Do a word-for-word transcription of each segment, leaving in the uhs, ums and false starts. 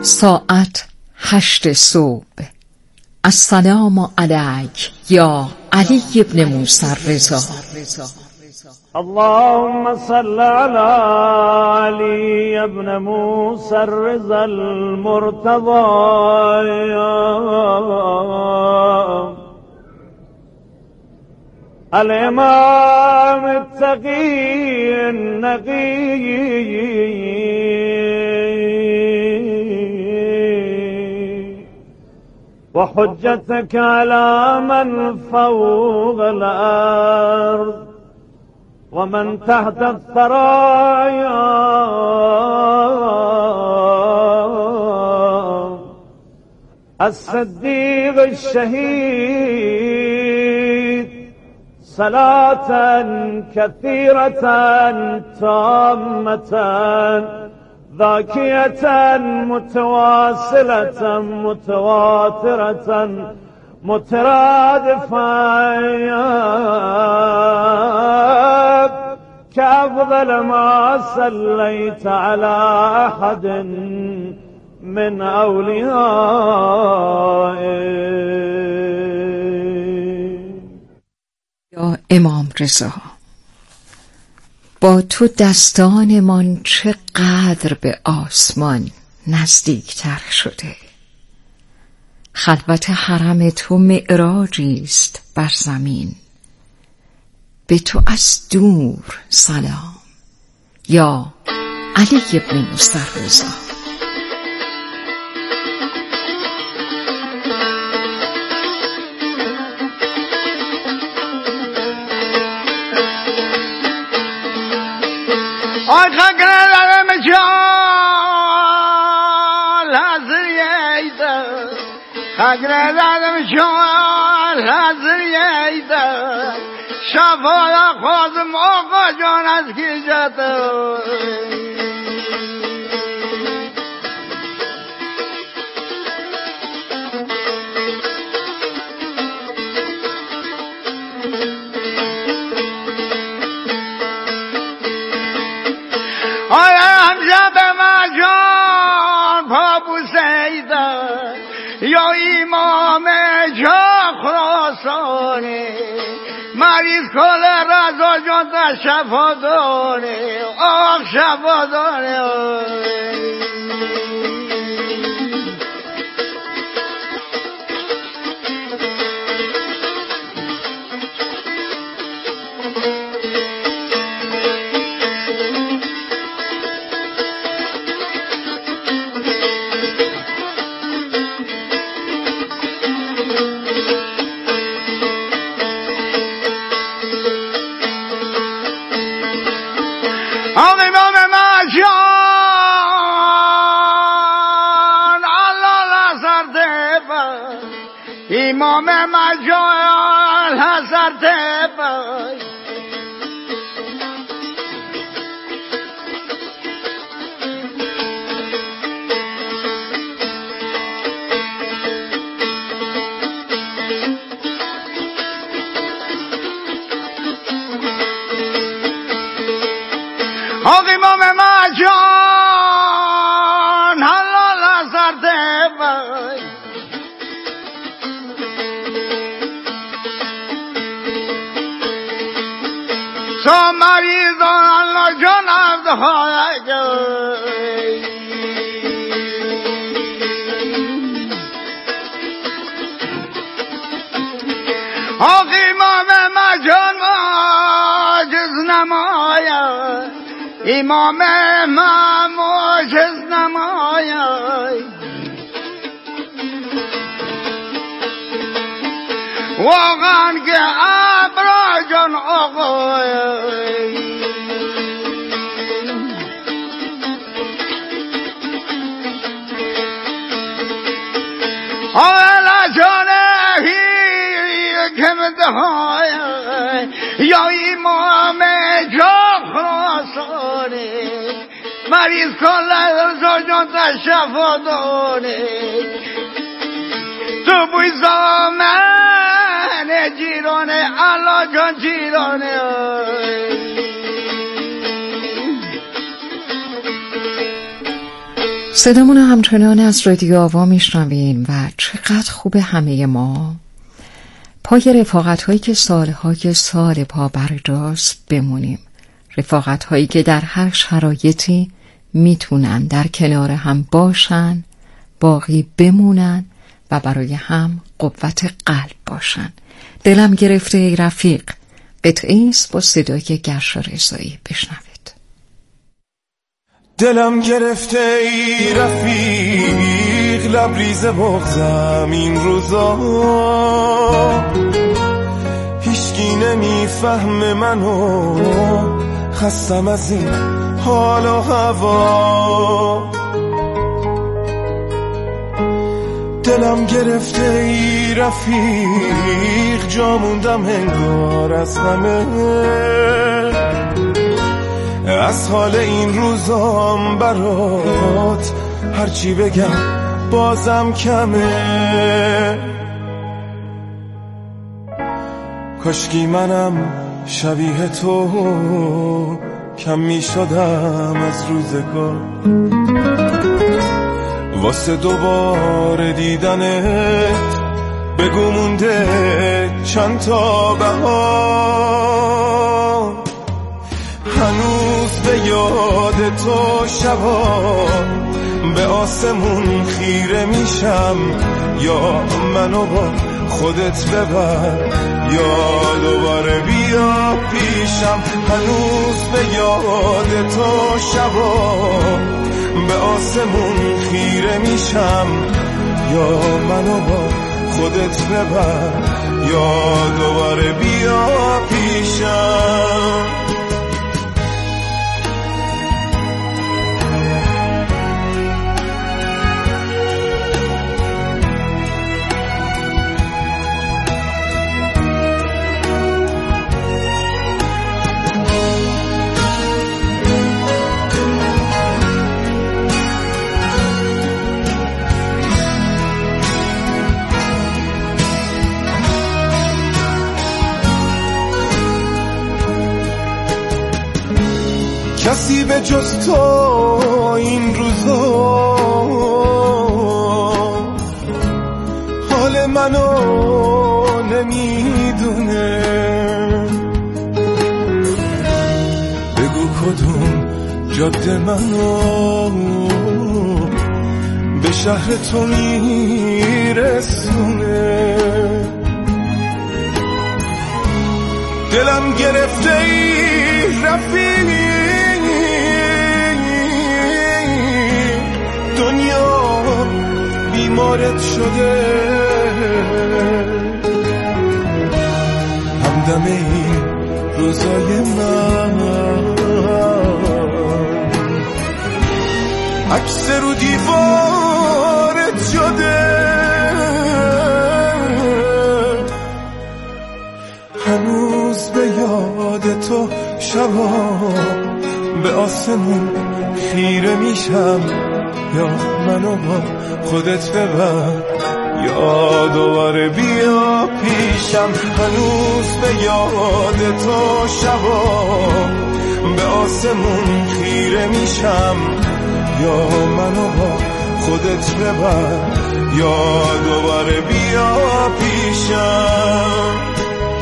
ساعت هشت صبح. السلام علیک یا علی ابن موسی الرضا. اللهم صل على علي ابن موسى الرضا المرتضى الإمام التقي النقي وحجتك على من فوق الأرض ومن تحت الثرايا الصديق الشهيد صلاة كثيرة تامة ذاكية متواصلة متواترة مترادفة كأفضل ما صليت على أحد من أوليائك. یا امام رضا، با تو دستانمان چقدر به آسمان نزدیکتر شده. خلوت حرم تو معراجی است بر زمین. به تو از دور سلام یا علی ابن موسی الرضا. آی خاکر دارم جال حضریده خاکر دارم جال حضریده شفایا خوزم آقا جان از کی جاته آیا همجا به مجان پابو سیده یا امام جا خراسانه مریض کل رضا جان تا شفا دانه آخ شفا دانه آق امام مجان الله لحظر تبا امام مجان لحظر تبا آق امام مجان حلال اثر دبای سو مریضان الله جان عبدهای گوی آق امام مجان معجز نماید امام ما معجز نماید واقعا که ابرا جان آقای آلا جانه که مدهای یا امام جا خراسانه مریض کن لحظا جان تا شفا دانه تو بوی زامن جیرانه الله جان جیرانه صدامون همچنان از رادیو آوا میشنویم و چقدر خوب همه ما پای رفاقت هایی که سالهای سال پا بر جاست بمونیم. رفاقت هایی که در هر شرایطی میتونن در کنار هم باشن، باقی بمونن و برای هم قوت قلب باشن. دلم گرفته ای رفیق، قطعی است با صدای گرشا رضایی. بشنوید. دلم گرفته ای رفیق، لبریز بغضم این روزا، هیچکی نمیفهم منو، خستم از این حال و هوا. دلم گرفته ای رفیق، جا موندم انگار از همه، از حال این روزام برات هرچی بگم بازم کمه. کاشکی منم شبیه تو کم می شدم از روزگار، واسه دوباره دیدنت بگو مونده چند تا بهار. هنوز به یاد تو شبا به آسمون خیره میشم، یا منو با خودت ببر یا دوباره بیا پیشم. هنوز به یاد تو شبا به آسمون خیره میشم، یا منو با خودت ببر یا دوباره بیا پیشم. کسی به جز تو این روزا حال منو نمیدونه. بگو کدوم جاده منو به شهر تو میرسونه. دلم گرفته ای رفیق، دنیا بیمارت شده، همدم این روزای من عکس رو دیوارت شده. هنوز به یاد تو شبا به آسمون خیره میشم، یا منو با خودت ببر یا دوباره بیا پیشم. هنوز به یاد تو شبا به آسمون خیره میشم، یا منو با خودت ببر یا دوباره بیا پیشم.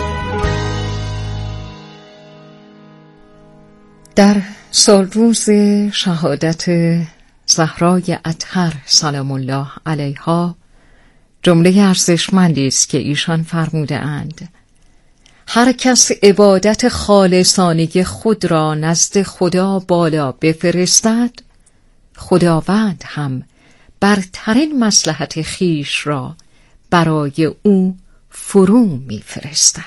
در سال روز شهادت زهرای اطهر سلام الله علیها جمله ارزشمندی است که ایشان فرموده اند: هر کس عبادت خالصانه خود را نزد خدا بالا بفرستد، خداوند هم برترین مصلحت خیش را برای او فرو می‌فرستد.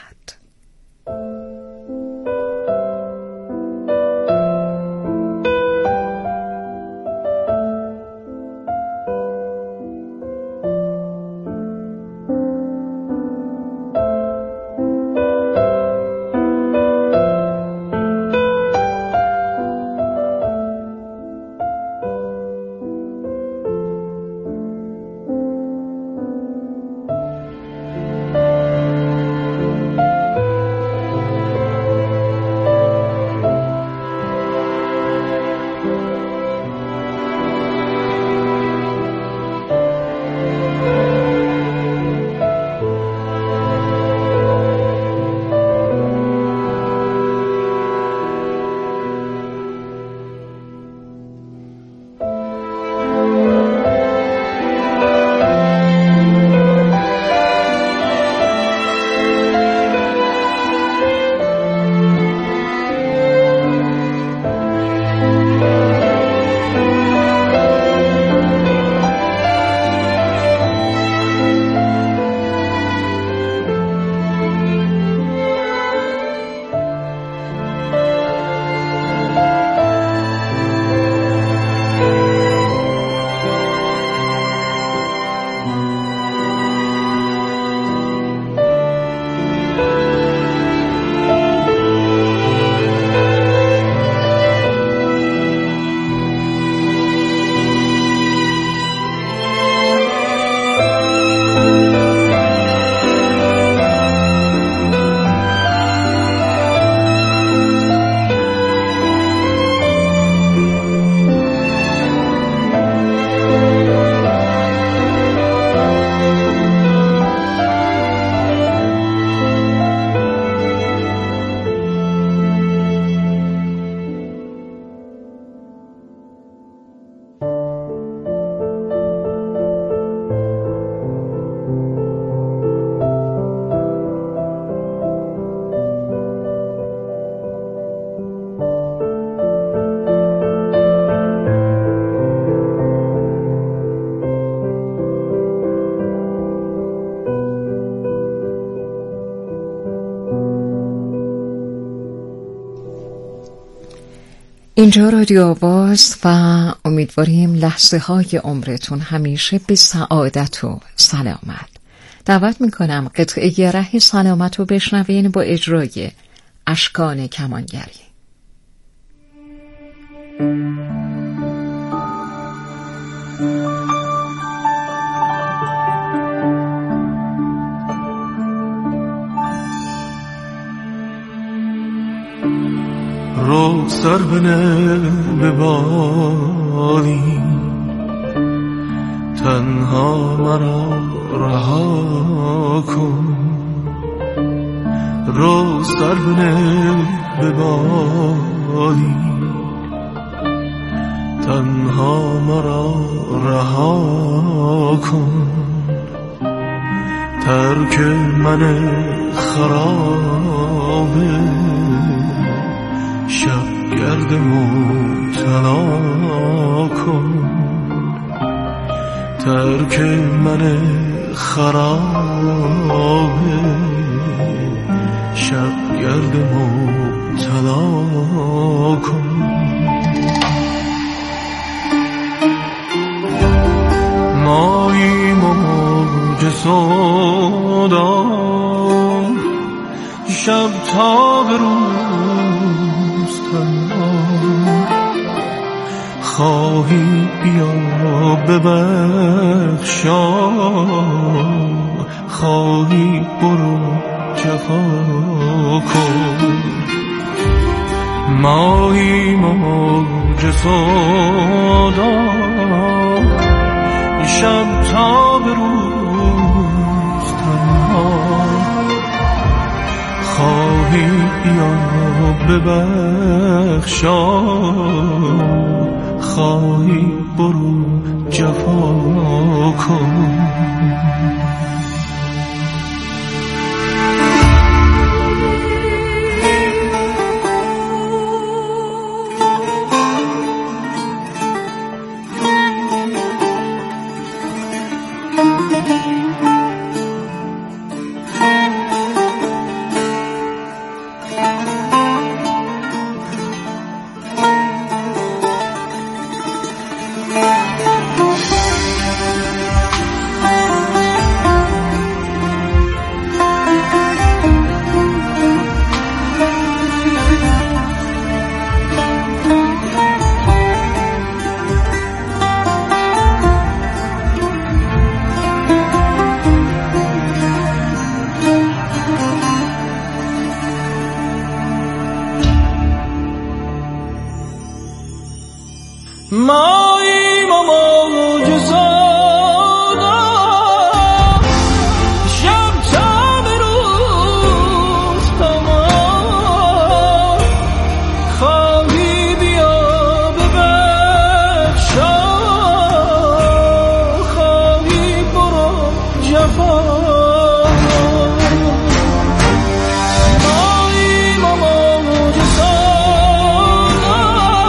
اینجا رادیو آواز و امیدواریم لحظه های عمرتون همیشه به سعادت و سلامت. دعوت میکنم قطعه ره سلامت رو بشنوین با اجرای اشکان کمانگری. رو سر بنه به بادی، تنها مرا رها کن. رو سر بنه به بادی، تنها مرا رها کن. ترک من خرابه، شب گرد مبتلا کن. ترک من خرابه، شب گرد مبتلا کن. مایی موج سودا، شب تا به روز تنها. خواهی بیا ببخشا، خواهی برو جفا کن. مایی موج سودا، شب تا به روز تنها. خواهی بیا ببخشا، خواهی برو جفا کن. مایی موج سودا، شب تا به روز تمام. خواهی بیا ببخشا، خواهی برو جفا. مایی موج سودا،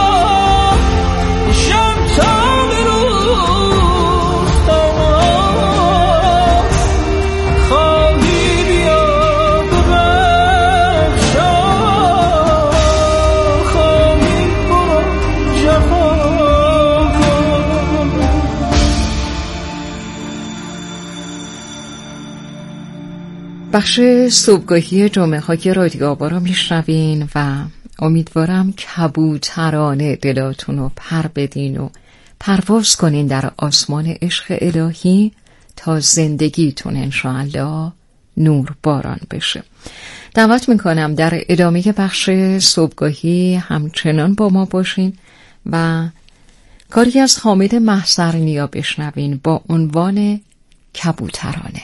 بخش صبحگاهی جمعه های رادیو آوا رو میشنوین و امیدوارم کبوترانه دلاتون رو پر بدین و پرواز کنین در آسمان عشق الهی تا زندگیتون انشاءالله نور باران بشه. دعوت میکنم در ادامه بخش صبحگاهی همچنان با ما باشین و کاری از حامد محضرنیا بشنوین با عنوان کبوترانه.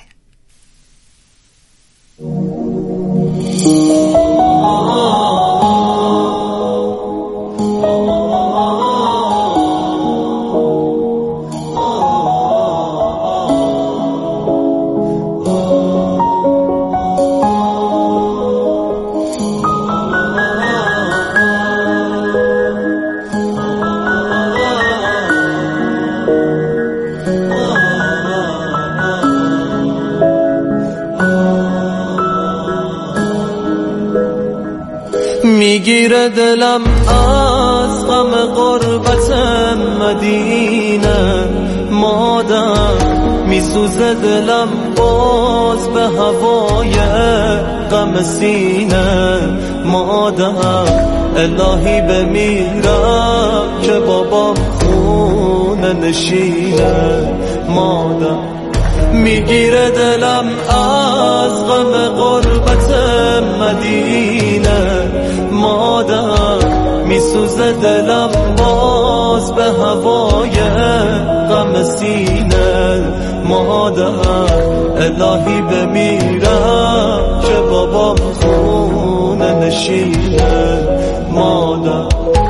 میگیره دلم از غم غربت مدینه مادر، میسوزه دلم باز به هوای غم سینه مادر. الهی بمیرم که بابام خونه نشینه مادر. میگیره دلم از غم غربت مدینه مادر، میسوزه دلم باز به هوای غم سینه مادر. الهی بمیرم که بابام خونه نشینه مادر.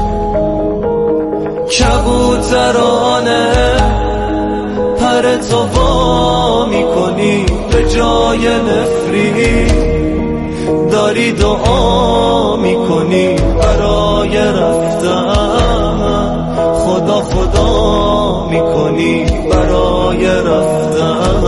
کبوترانه پر تو وا میکنی به جای نفرین، داری دعا میکنی برای رفتن، خدا خدا میکنی برای رفتن.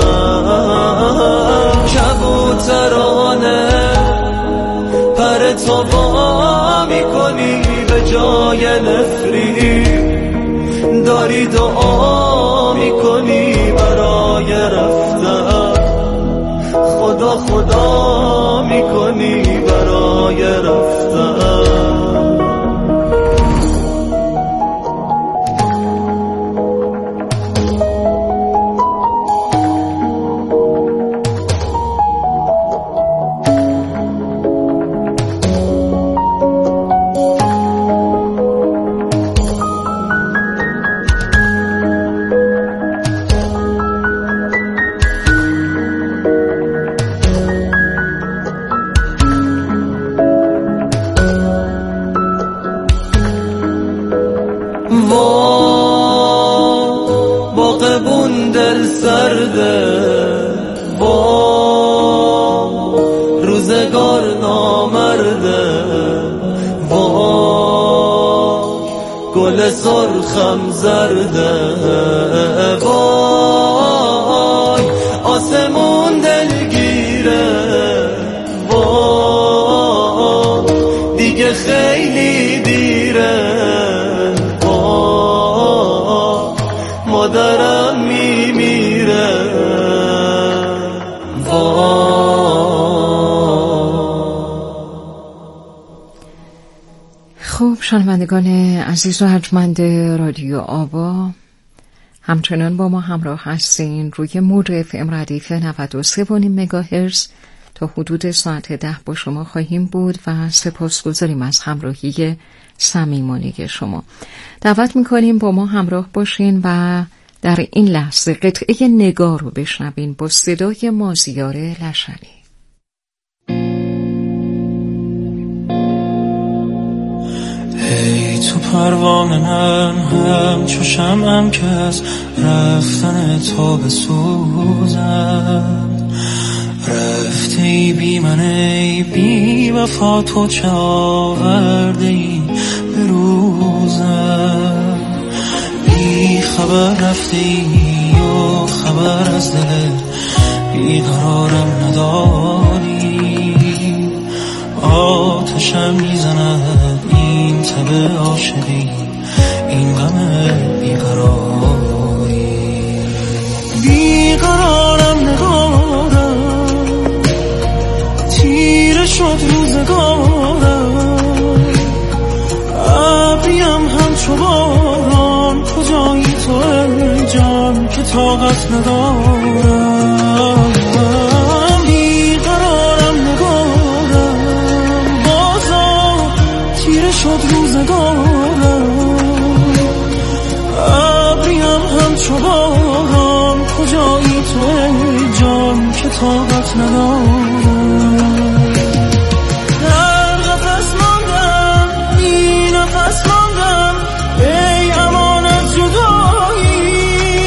کبوترانه پر تو وا میکنی به جای نفرین، داری دعا میکنی برای رفتن، خدا خدا میکنی برای رفتن. باغبون دل سرده با روزگار نامرده، با گل سرخم زرده، وای آسمون دلگیره، وای دیگه خیلی دیره، مادرم میمیره. خوب شنوندگان عزیز و ارجمند رادیو آوا، همچنان با ما همراه هستین روی موج اف ام ردیف نود و سه و نیم مگاهرتز. تا حدود ساعت ده با شما خواهیم بود و سپاسگزاریم از همراهی صمیمانه شما. دعوت میکنیم با ما همراه باشین و در این لحظه قطعه نگار رو بشنوین با صدای مازیار لشنی. ای تو پروانه من همچو شمعم که از رفتن تو بسوزد، رفته ای بی من ای بی وفا، تو چه آورده ای به روزم، بی خبر رفته ای و خبر از دل بیقرارم نداری، آتشم میزند این تب عاشقی، این غم بیقراری، بیقرارم نگارم، تیره شد روزگارم، ابریم همچو باران، کجایی تو ای جان که طاقت ندارم، بیقرارم نگارم، بازا تیره شد روزگارم، ابریم همچو باران، کجایی تو ای جان که طاقت ندارم. در قفس ماندم بی نفس ماندم ای امان از جدایی،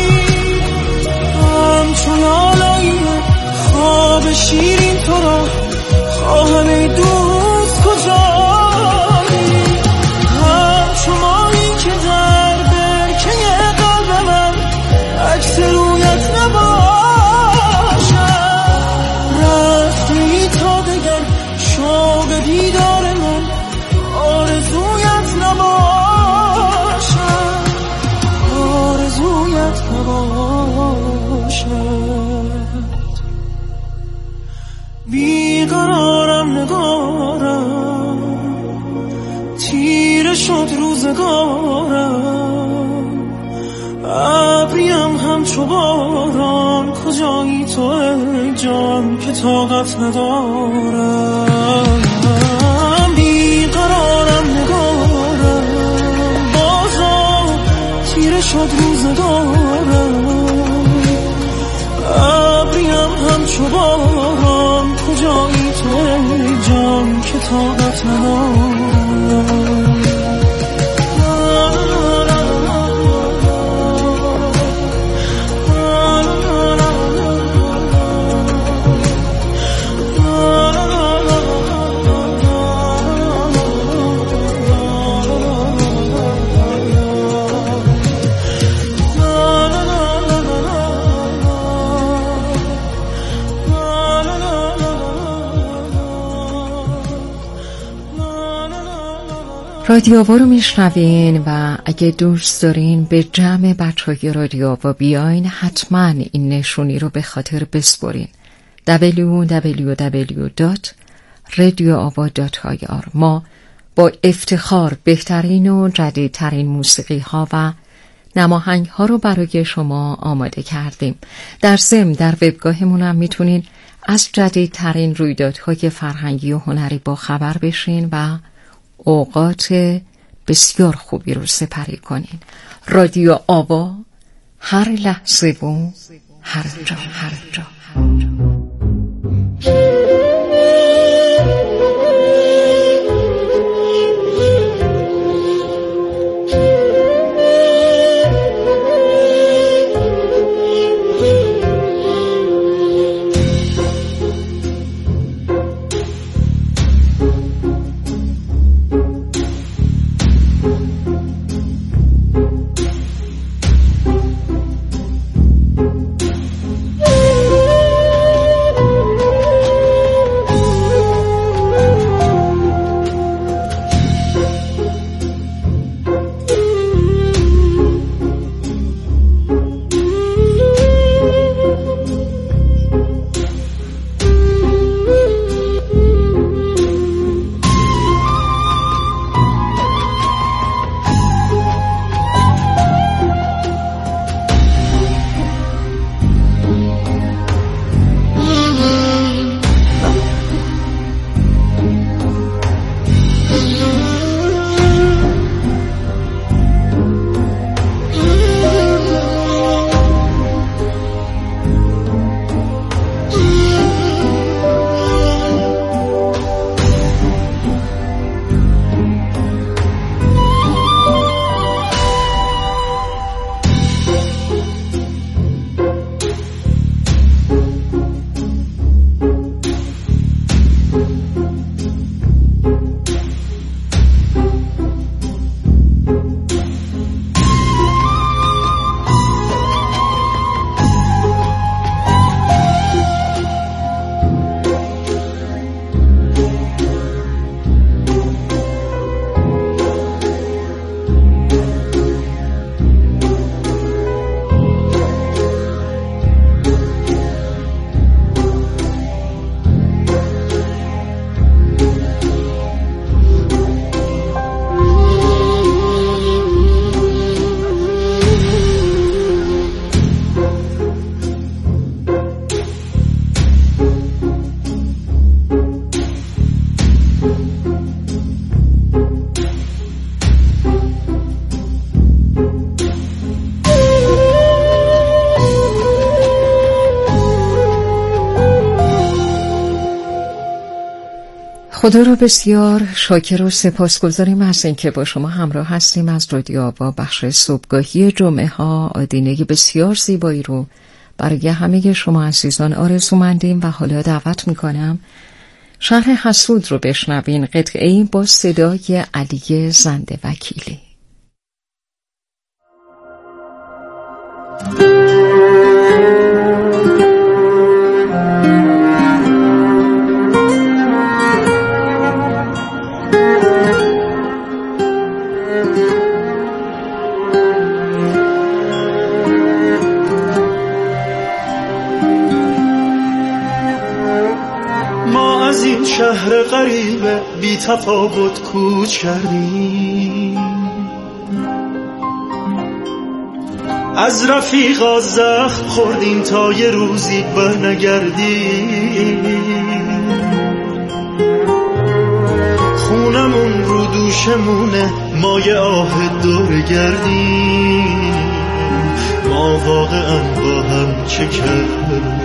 همچو لالایی خواب شیرین تو را خواهم ای دوست کجایی، همچو ماهی که در برکه قلب من عکس رویت نباشد، رفته ای تا دگر شوق دیدار من تیره شد روزگارم، ابریم همچو باران، کجایی تو ای جان که طاقت ندارم. بیقرارم نگارم، بازا تیره شد روزگارم، ابریم همچو باران، کجایی تو ای جان که طاقت ندارم. رادیو آوا رو میشنوین و اگه دوست دارین به جمع بچه های رادیو آوا بیاین، حتما این نشونی رو به خاطر بسپرین: دبلیو دبلیو دبلیو دات رادیو آوا دات آی آر. ما با افتخار بهترین و جدیدترین موسیقی ها و نماهنگ ها رو برای شما آماده کردیم. در ضمن در وبگاهمون هم میتونین از جدیدترین رویدادهای فرهنگی و هنری با خبر بشین و اوقات بسیار خوبی رو سپری کنین. رادیو آوا، هر لحظه و هر جا هر جا, هر جا. خدا رو بسیار شاکر و سپاسگزاریم از اینکه با شما همراه هستیم. از رادیو آوا بخش صبحگاهی جمعه ها آدینه بسیار زیبایی رو برای همه شما عزیزان آرزومندیم و حالا دعوت میکنم شرح حسود رو بشنوین، قطعه‌ای با صدای علی زنده وکیلی. شهر غریب بی تفاوت کوچ کردیم، از رفیقا زخم خوردیم تا یه روزی برنگردیم، خونمون رو دوشمونه ما یه آه دور گردیم، ما واقعا با هم چه کردیم،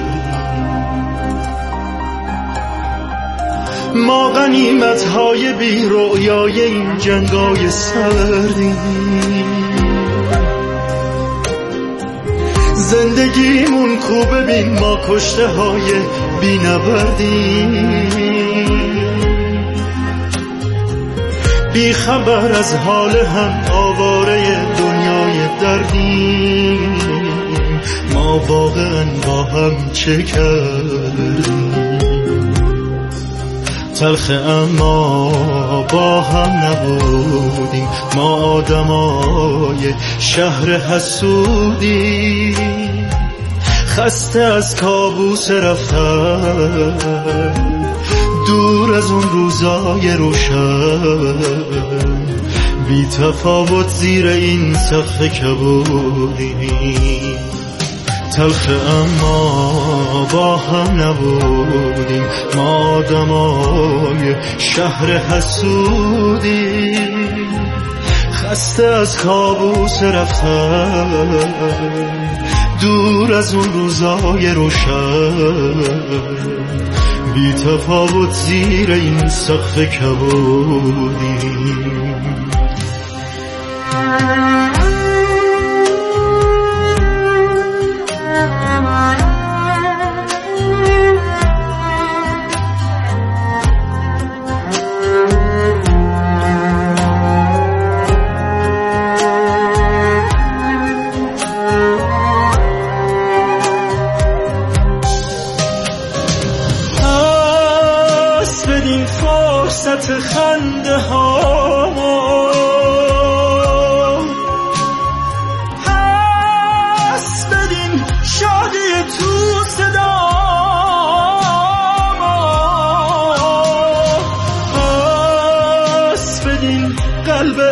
ما غنیمت های بی رویای این جنگای سردیم، زندگیمون کو ببین ما کشته های بی نبردیم، بی خبر از حال هم آواره دنیای دردیم، ما واقعا با هم چه کردیم، تلخ اما با هم نبودیم، ما آدمای شهر حسودیم، خسته از کابوس رفتن دور از اون روزای روشن، بی تفاوت زیر این سقف کبودیم، تلخ اما با هم نبودیم، ما آدمای شهر حسودیم، خسته از کابوس رفتن دور از اون روزای روشن، بی تفاوت زیر این سقف کبودیم.